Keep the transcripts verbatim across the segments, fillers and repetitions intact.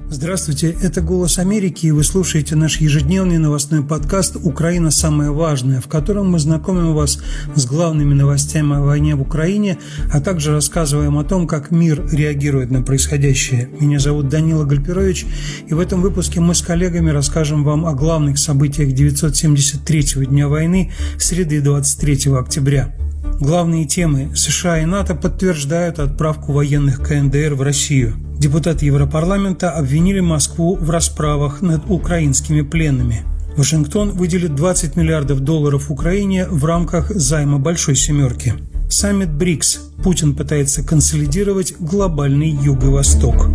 Здравствуйте, это «Голос Америки», и вы слушаете наш ежедневный новостной подкаст «Украина. Самое важное», в котором мы знакомим вас с главными новостями о войне в Украине, а также рассказываем о том, как мир реагирует на происходящее. Меня зовут Данила Гальперович, и в этом выпуске мы с коллегами расскажем вам о главных событиях девятьсот семьдесят третьего дня войны, среды двадцать третьего октября. Главные темы: США и НАТО подтверждают отправку военных ка эн дэ эр в Россию. Депутаты Европарламента обвинили Москву в расправах над украинскими пленными. Вашингтон выделит двадцать миллиардов долларов Украине в рамках займа Большой Семерки. Саммит БРИКС. Путин пытается консолидировать глобальный Юго-Восток.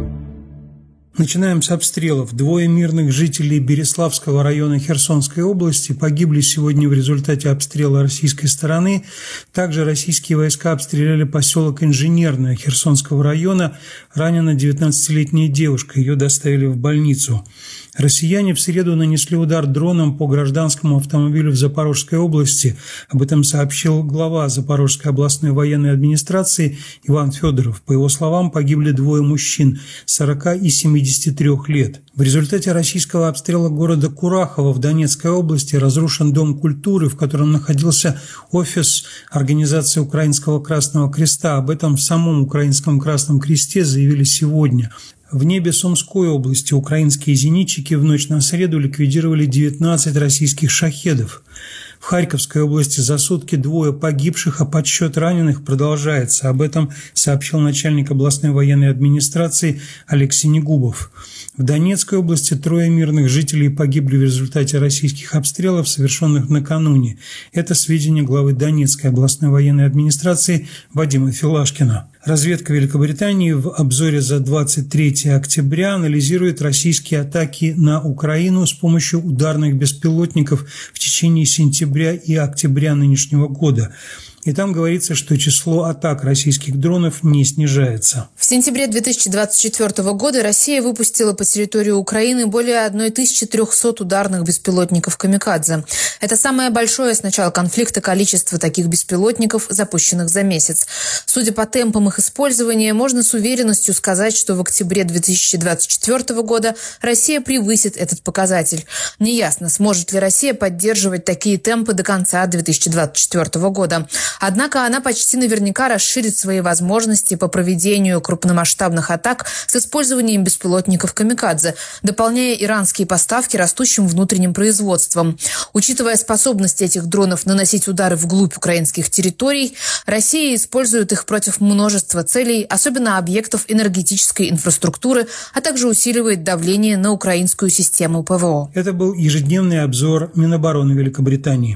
Начинаем с обстрелов. Двое мирных жителей Береславского района Херсонской области погибли сегодня в результате обстрела российской стороны. Также российские войска обстреляли поселок Инженерное Херсонского района. Ранена девятнадцатилетняя девушка, ее доставили в больницу. Россияне в среду нанесли удар дроном по гражданскому автомобилю в Запорожской области. Об этом сообщил глава Запорожской областной военной администрации Иван Федоров. По его словам, погибли двое мужчин сорока и семидесяти трёх лет. В результате российского обстрела города Курахово в Донецкой области разрушен Дом культуры, в котором находился офис Организации Украинского Красного Креста. Об этом в самом Украинском Красном Кресте заявили сегодня. В небе Сумской области украинские зенитчики в ночь на среду ликвидировали девятнадцать российских шахедов. В Харьковской области за сутки двое погибших, а подсчет раненых продолжается. Об этом сообщил начальник областной военной администрации Алексей Негубов. В Донецкой области трое мирных жителей погибли в результате российских обстрелов, совершенных накануне. Это сведения главы Донецкой областной военной администрации Вадима Филашкина. Разведка Великобритании в обзоре за двадцать третье октября анализирует российские атаки на Украину с помощью ударных беспилотников в течение сентября и октября нынешнего года. И там говорится, что число атак российских дронов не снижается. В сентябре две тысячи двадцать четвёртого года Россия выпустила по территории Украины более тысячи триста ударных беспилотников «Камикадзе». Это самое большое с начала конфликта количество таких беспилотников, запущенных за месяц. Судя по темпам их использования, можно с уверенностью сказать, что в октябре две тысячи двадцать четвёртого года Россия превысит этот показатель. Неясно, сможет ли Россия поддерживать такие темпы до конца две тысячи двадцать четвёртого года. Однако она почти наверняка расширит свои возможности по проведению крупномасштабных атак с использованием беспилотников «Камикадзе», дополняя иранские поставки растущим внутренним производством. Учитывая способность этих дронов наносить удары вглубь украинских территорий, Россия использует их против множества целей, особенно объектов энергетической инфраструктуры, а также усиливает давление на украинскую систему пэ вэ о. Это был ежедневный обзор Минобороны Великобритании.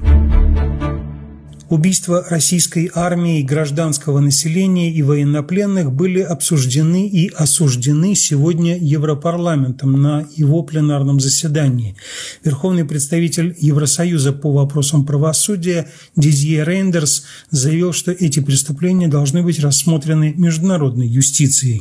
Убийства российской армии, гражданского населения и военнопленных были обсуждены и осуждены сегодня Европарламентом на его пленарном заседании. Верховный представитель Евросоюза по вопросам правосудия Дидье Рейндерс заявил, что эти преступления должны быть рассмотрены международной юстицией.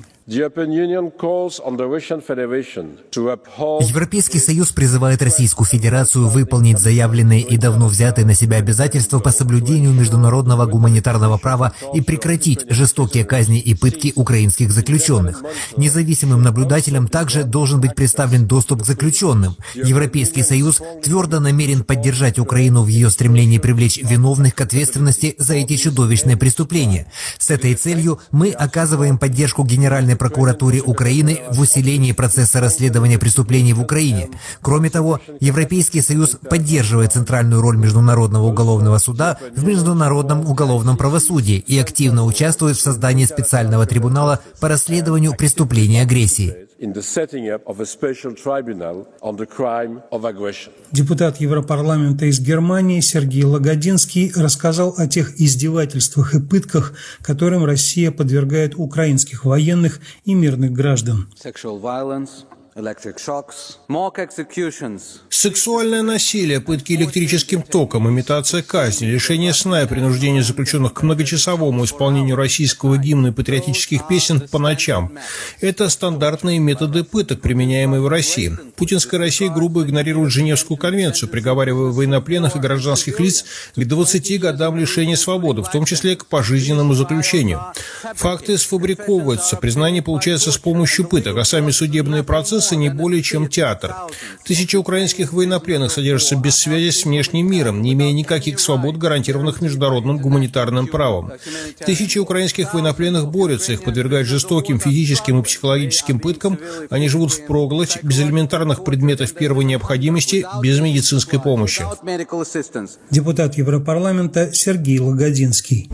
Европейский Союз призывает Российскую Федерацию выполнить заявленные и давно взятые на себя обязательства по соблюдению международного гуманитарного права и прекратить жестокие казни и пытки украинских заключенных. Независимым наблюдателям также должен быть предоставлен доступ к заключенным. Европейский Союз твердо намерен поддержать Украину в ее стремлении привлечь виновных к ответственности за эти чудовищные преступления. С этой целью мы оказываем поддержку Генеральной прокуратуре Украины в усилении процесса расследования преступлений в Украине. Кроме того, Европейский Союз поддерживает центральную роль Международного уголовного суда в международном уголовном правосудии и активно участвует в создании специального трибунала по расследованию преступлений агрессии. Депутат Европарламента из Германии Сергей Лагодинский рассказал о тех издевательствах и пытках, которым Россия подвергает украинских военных и мирных граждан. Сексуальное насилие, пытки электрическим током, имитация казни, лишение сна и принуждение заключенных к многочасовому исполнению российского гимна и патриотических песен по ночам – это стандартные методы пыток, применяемые в России. Путинская Россия грубо игнорирует Женевскую конвенцию, приговаривая военнопленных и гражданских лиц к двадцати годам лишения свободы, в том числе к пожизненному заключению. Факты сфабриковываются, признание получается с помощью пыток, а сами судебные процессы не более чем театр. Тысячи украинских военнопленных содержатся без связи с внешним миром, не имея никаких свобод, гарантированных международным гуманитарным правом. Тысячи украинских военнопленных борются, их подвергают жестоким физическим и психологическим пыткам, они живут впроголодь, без элементарных предметов первой необходимости, без медицинской помощи. Депутат Европарламента Сергей Лагодинский.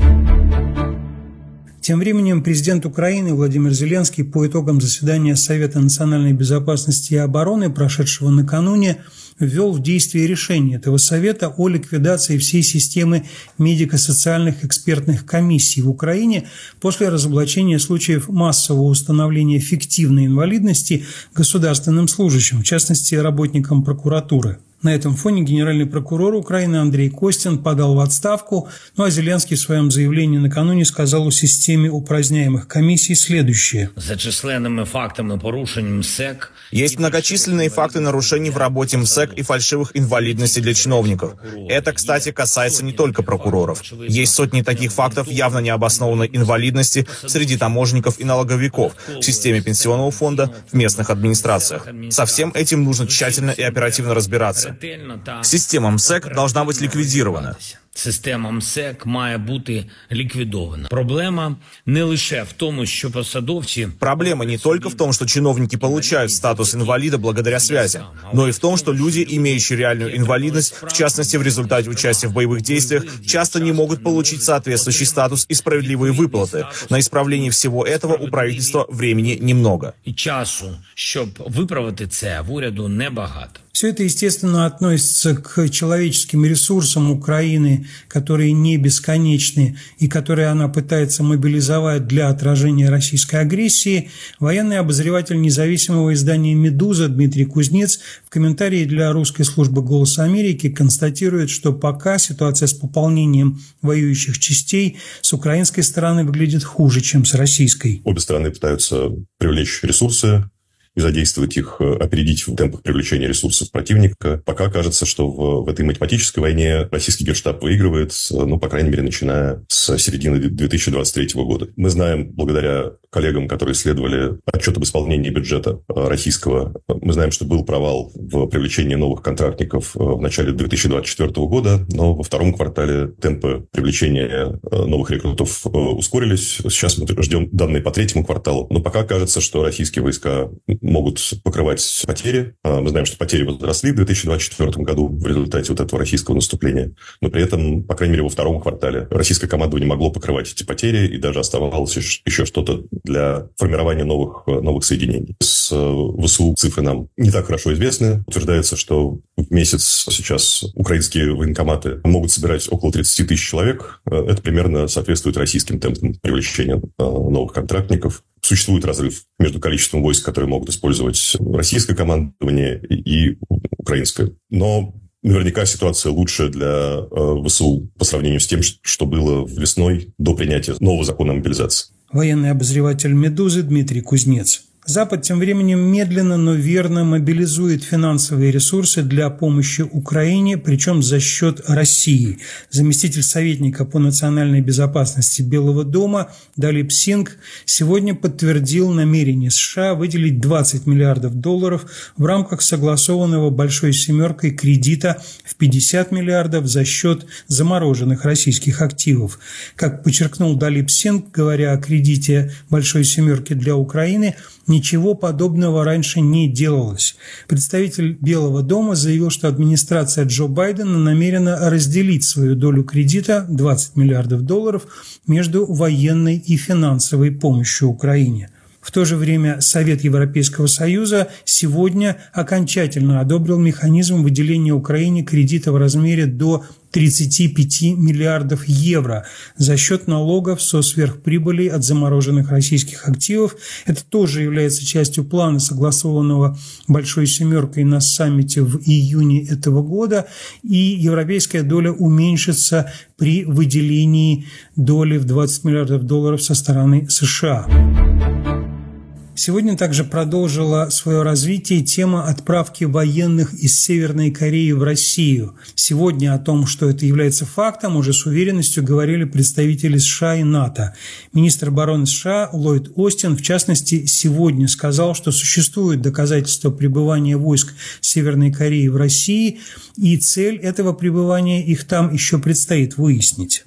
Тем временем президент Украины Владимир Зеленский по итогам заседания Совета национальной безопасности и обороны, прошедшего накануне, ввел в действие решение этого Совета о ликвидации всей системы медико-социальных экспертных комиссий в Украине после разоблачения случаев массового установления фиктивной инвалидности государственным служащим, в частности, работникам прокуратуры. На этом фоне генеральный прокурор Украины Андрей Костин подал в отставку, ну а Зеленский в своем заявлении накануне сказал о системе упраздняемых комиссий следующее. За численными фактами порушень МСЭК есть многочисленные факты нарушений в работе МСЭК и фальшивых инвалидностей для чиновников. Это, кстати, касается не только прокуроров. Есть сотни таких фактов явно необоснованной инвалидности среди таможенников и налоговиков, в системе пенсионного фонда, в местных администрациях. Со всем этим нужно тщательно и оперативно разбираться. Система МСЭК должна быть ликвидирована. Система МСЕК має бути ліквідована. Проблема не лише в тому, що посадовці... Проблема не только в том, что чиновники получают статус инвалида благодаря связям, но и в том, что люди, имеющие реальную инвалидность, в частности в результате участия в боевых действиях, часто не могут получить соответствующий статус и справедливые выплаты. На исправление всего этого у правительства времени немного. І часу, щоб виправити це, в уряду небагато. Все это, естественно, относится к человеческим ресурсам Украины, которые не бесконечны и которые она пытается мобилизовать для отражения российской агрессии. Военный обозреватель независимого издания «Медуза» Дмитрий Кузнец в комментарии для русской службы «Голоса Америки» констатирует, что пока ситуация с пополнением воюющих частей с украинской стороны выглядит хуже, чем с российской. Обе стороны пытаются привлечь ресурсы и задействовать их, опередить в темпах привлечения ресурсов противника. Пока кажется, что в, в этой математической войне российский генштаб выигрывает, ну, по крайней мере, начиная с середины две тысячи двадцать третьего года. Мы знаем, благодаря коллегам, которые исследовали отчет об исполнении бюджета российского, мы знаем, что был провал в привлечении новых контрактников в начале две тысячи двадцать четвёртого года, но во втором квартале темпы привлечения новых рекрутов ускорились. Сейчас мы ждем данные по третьему кварталу, но пока кажется, что российские войска могут покрывать потери. Мы знаем, что потери возросли в две тысячи двадцать четвёртом году в результате вот этого российского наступления. Но при этом, по крайней мере, во втором квартале российское командование могло покрывать эти потери, и даже оставалось еще что-то для формирования новых, новых соединений. С ВСУ цифры нам не так хорошо известны. Утверждается, что в месяц сейчас украинские военкоматы могут собирать около тридцати тысяч человек. Это примерно соответствует российским темпам привлечения новых контрактников. Существует разрыв между количеством войск, которые могут использовать российское командование, и украинское. Но наверняка ситуация лучше для ВСУ по сравнению с тем, что было весной до принятия нового закона о мобилизации. Военный обозреватель «Медузы» Дмитрий Кузнец. Запад тем временем медленно, но верно мобилизует финансовые ресурсы для помощи Украине, причем за счет России. Заместитель советника по национальной безопасности Белого дома Далип Сингх сегодня подтвердил намерение США выделить двадцать миллиардов долларов в рамках согласованного «Большой семеркой» кредита в пятьдесят миллиардов за счет замороженных российских активов. Как подчеркнул Далип Сингх, говоря о кредите «Большой семерки» для Украины, ничего подобного раньше не делалось. Представитель Белого дома заявил, что администрация Джо Байдена намерена разделить свою долю кредита двадцать миллиардов долларов между военной и финансовой помощью Украине. В то же время Совет Европейского Союза сегодня окончательно одобрил механизм выделения Украине кредита в размере до тридцати пяти миллиардов евро за счет налогов со сверхприбылей от замороженных российских активов. Это тоже является частью плана, согласованного «Большой семеркой» на саммите в июне этого года, и европейская доля уменьшится при выделении доли в двадцать миллиардов долларов со стороны США. Сегодня также продолжила свое развитие тема отправки военных из Северной Кореи в Россию. Сегодня о том, что это является фактом, уже с уверенностью говорили представители США и НАТО. Министр обороны США Ллойд Остин, в частности, сегодня сказал, что существуют доказательства пребывания войск Северной Кореи в России, и цель этого пребывания их там еще предстоит выяснить.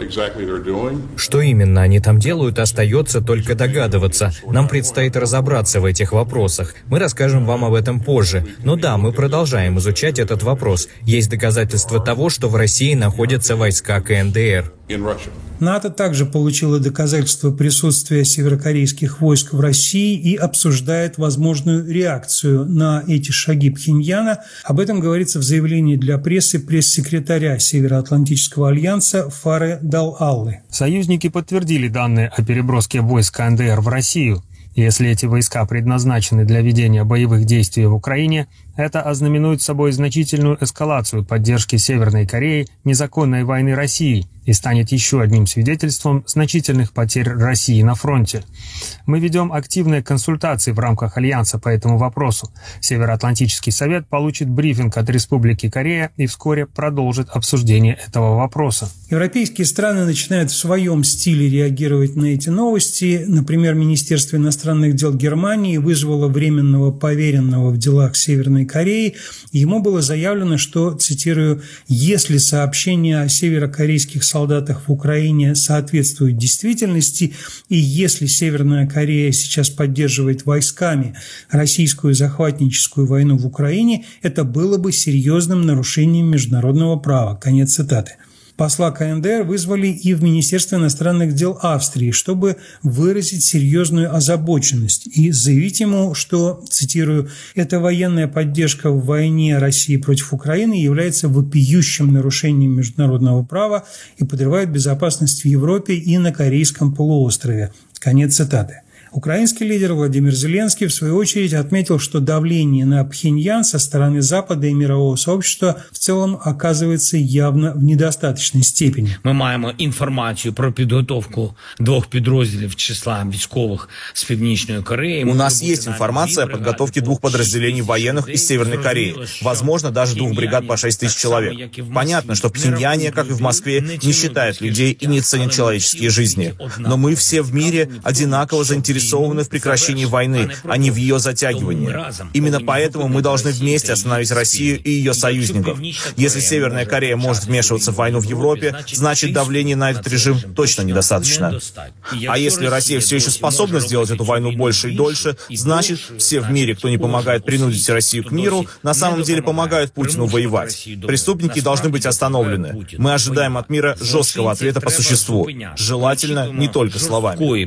Что именно они там делают, остается только догадываться. Нам предстоит разобраться в этих вопросах. Мы расскажем вам об этом позже. Но да, мы продолжаем изучать этот вопрос. Есть доказательства того, что в России находятся войска ка эн дэ эр. НАТО также получило доказательства присутствия северокорейских войск в России и обсуждает возможную реакцию на эти шаги Пхеньяна. Об этом говорится в заявлении для прессы пресс-секретаря Североатлантического альянса Фаре Дал-Аллы. Союзники подтвердили данные о переброске войск ка эн дэ эр в Россию. Если эти войска предназначены для ведения боевых действий в Украине, это ознаменует собой значительную эскалацию поддержки Северной Кореи незаконной войны России и станет еще одним свидетельством значительных потерь России на фронте. Мы ведем активные консультации в рамках Альянса по этому вопросу. Североатлантический совет получит брифинг от Республики Корея и вскоре продолжит обсуждение этого вопроса. Европейские страны начинают в своем стиле реагировать на эти новости. Например, Министерство иностранных дел Германии вызвало временного поверенного в делах Северной Кореи. Ему было заявлено, что, цитирую, «если сообщения о северокорейских солдатах в Украине соответствуют действительности, и если Северная Корея сейчас поддерживает войсками российскую захватническую войну в Украине, это было бы серьезным нарушением международного права». Конец цитаты. Посла ка эн дэ эр вызвали и в Министерство иностранных дел Австрии, чтобы выразить серьезную озабоченность и заявить ему, что, цитирую, «эта военная поддержка в войне России против Украины является вопиющим нарушением международного права и подрывает безопасность в Европе и на Корейском полуострове». Конец цитаты. Украинский лидер Владимир Зеленский, в свою очередь, отметил, что давление на Пхеньян со стороны Запада и мирового сообщества в целом оказывается явно в недостаточной степени. Ми маємо інформацію про підготовку двох підрозділів числа військових з Північної Кореи. У нас есть информация о подготовке двух подразделений военных из Северной Кореи. Возможно, даже двух бригад по шесть тысяч человек. Понятно, что в Пхеньяне, как и в Москве, не считают людей и не ценят человеческие жизни. Но мы все в мире одинаково заинтересованы в прекращении войны, а не в ее затягивании. Именно поэтому мы должны вместе остановить Россию и ее союзников. Если Северная Корея может вмешиваться в войну в Европе, значит давление на этот режим точно недостаточно. А если Россия все еще способна сделать эту войну больше и дольше, значит все в мире, кто не помогает принудить Россию к миру, на самом деле помогают Путину воевать. Преступники должны быть остановлены. Мы ожидаем от мира жесткого ответа по существу. Желательно не только словами.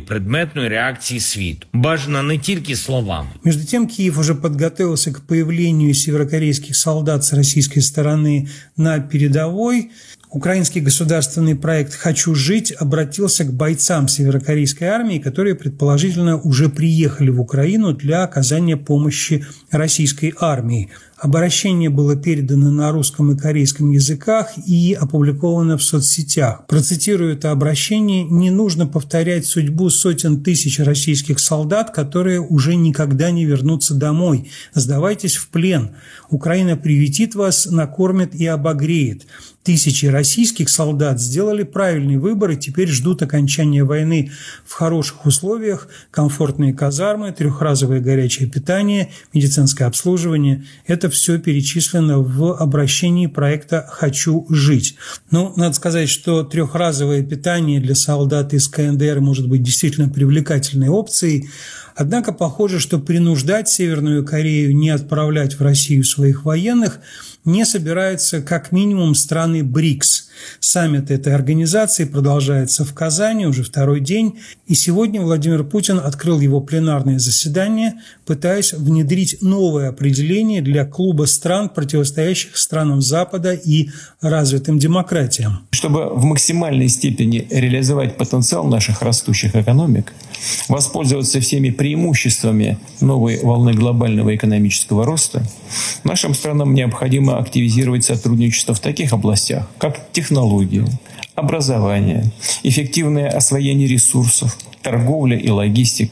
Світ. Бажано не тільки словами. Между тем, Киев уже подготовился к появлению северокорейских солдат с российской стороны на передовой. Украинский государственный проект «Хочу жить» обратился к бойцам северокорейской армии, которые, предположительно, уже приехали в Украину для оказания помощи российской армии. Обращение было передано на русском и корейском языках и опубликовано в соцсетях. Процитирую это обращение: «Не нужно повторять судьбу сотен тысяч российских солдат, которые уже никогда не вернутся домой. Сдавайтесь в плен. Украина приютит вас, накормит и обогреет. Тысячи российских солдат сделали правильный выбор и теперь ждут окончания войны в хороших условиях, комфортные казармы, трехразовое горячее питание, медицинское обслуживание. Это все перечислено в обращении проекта «Хочу жить». Ну, надо сказать, что трехразовое питание для солдат из ка эн дэ эр может быть действительно привлекательной опцией. Однако похоже, что принуждать Северную Корею не отправлять в Россию своих военных не собираются как минимум страны БРИКС. Саммит этой организации продолжается в Казани уже второй день, и сегодня Владимир Путин открыл его пленарное заседание, пытаясь внедрить новое определение для клуба стран, противостоящих странам Запада и развитым демократиям. Чтобы в максимальной степени реализовать потенциал наших растущих экономик, воспользоваться всеми преимуществами новой волны глобального экономического роста, нашим странам необходимо активизировать сотрудничество в таких областях, как технологии, образование, эффективное освоение ресурсов, торговля и логистика,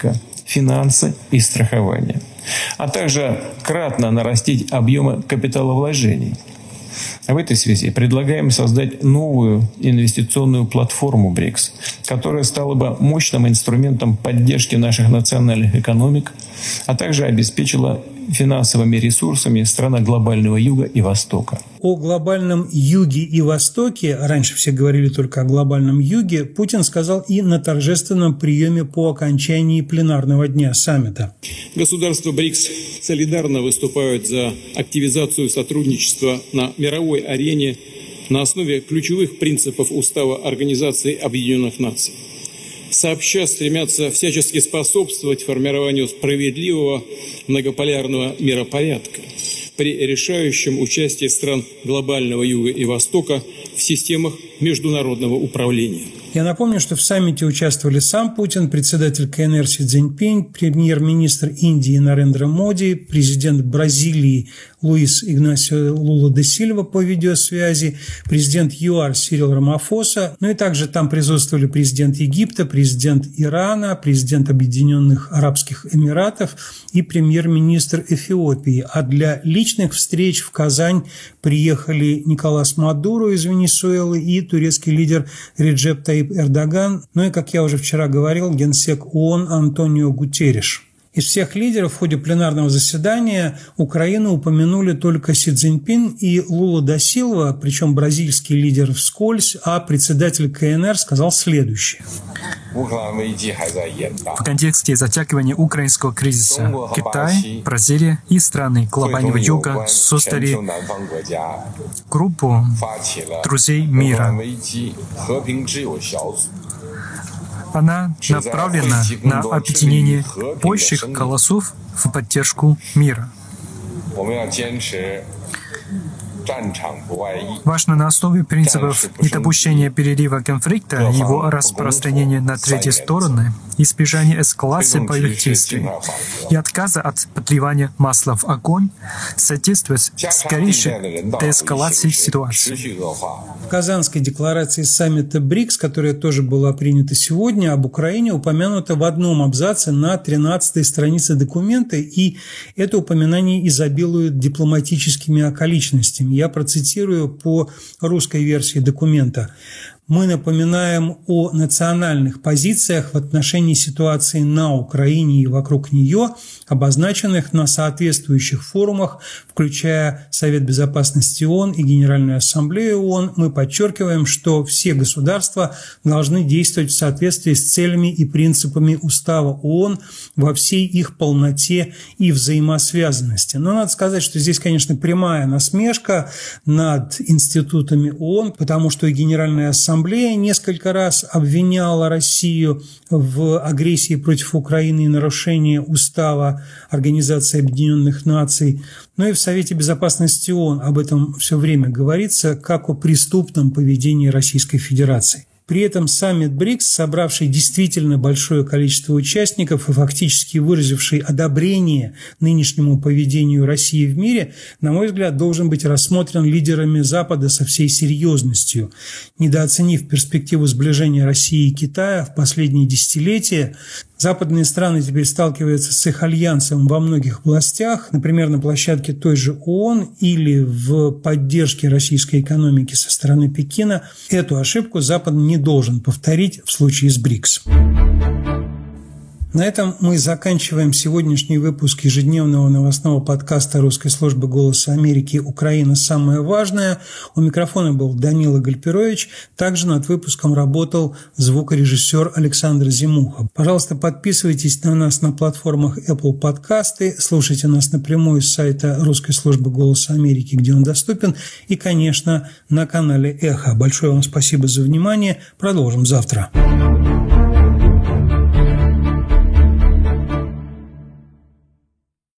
финансы и страхование, а также кратно нарастить объемы капиталовложений. В этой связи предлагаем создать новую инвестиционную платформу БРИКС, которая стала бы мощным инструментом поддержки наших национальных экономик, а также обеспечила финансовыми ресурсами стран глобального юга и востока. О глобальном юге и востоке, раньше все говорили только о глобальном юге, Путин сказал и на торжественном приеме по окончании пленарного дня саммита. Государства БРИКС солидарно выступают за активизацию сотрудничества на мировой арене на основе ключевых принципов Устава Организации Объединенных Наций. Сообща стремятся всячески способствовать формированию справедливого многополярного миропорядка при решающем участии стран глобального юга и востока в системах международного управления. Я напомню, что в саммите участвовали сам Путин, председатель КНР Си Цзиньпинь, премьер-министр Индии Нарендра Моди, президент Бразилии Луис Игнасио Лула де Сильва по видеосвязи, президент ЮАР Сирил Рамафоса, ну и также там присутствовали президент Египта, президент Ирана, президент Объединенных Арабских Эмиратов и премьер-министр Эфиопии. А для личных встреч в Казань приехали Николас Мадуро из Венесуэлы и турецкий лидер Реджеп Таyyip Эрдоган, ну и, как я уже вчера говорил, генсек ООН Антонио Гутерриш. Из всех лидеров в ходе пленарного заседания Украину упомянули только Си Цзиньпин и Лула да Силва, причем бразильский лидер вскользь, а председатель КНР сказал следующее. В контексте затягивания украинского кризиса Китай, Бразилия и страны глобального юга создали группу друзей мира. Она направлена на объединение больших голосов в поддержку мира. Важно на основе принципов недопущения перерыва конфликта, его распространения на третьи стороны, избежания эскалации боевых действий и отказа от подливания масла в огонь содействовать скорейшей деэскалации ситуации. В Казанской декларации саммита БРИКС, которая тоже была принята сегодня, об Украине упомянуто в одном абзаце на тринадцатой странице документа, и это упоминание изобилует дипломатическими околичностями. Я процитирую по русской версии документа. Мы напоминаем о национальных позициях в отношении ситуации на Украине и вокруг нее, обозначенных на соответствующих форумах, включая Совет Безопасности ООН и Генеральную Ассамблею ООН. Мы подчеркиваем, что все государства должны действовать в соответствии с целями и принципами Устава ООН во всей их полноте и взаимосвязанности. Но надо сказать, что здесь, конечно, прямая насмешка над институтами ООН, потому что и Генеральная Ассамблея Ассамблея несколько раз обвиняла Россию в агрессии против Украины и нарушении устава Организации Объединенных Наций. Но и в Совете Безопасности ООН об этом все время говорится, как о преступном поведении Российской Федерации. При этом саммит БРИКС, собравший действительно большое количество участников и фактически выразивший одобрение нынешнему поведению России в мире, на мой взгляд, должен быть рассмотрен лидерами Запада со всей серьезностью. Недооценив перспективу сближения России и Китая в последние десятилетия, западные страны теперь сталкиваются с их альянсом во многих областях, например, на площадке той же ООН или в поддержке российской экономики со стороны Пекина. Эту ошибку Запад не должен повторить в случае с БРИКС. На этом мы заканчиваем сегодняшний выпуск ежедневного новостного подкаста русской службы «Голоса Америки. Украина. Самое важное». У микрофона был Данила Гальперович. Также над выпуском работал звукорежиссер Александр Зимуха. Пожалуйста, подписывайтесь на нас на платформах Apple Подкасты, слушайте нас напрямую с сайта русской службы «Голоса Америки», где он доступен, и, конечно, на канале «Эхо». Большое вам спасибо за внимание. Продолжим завтра.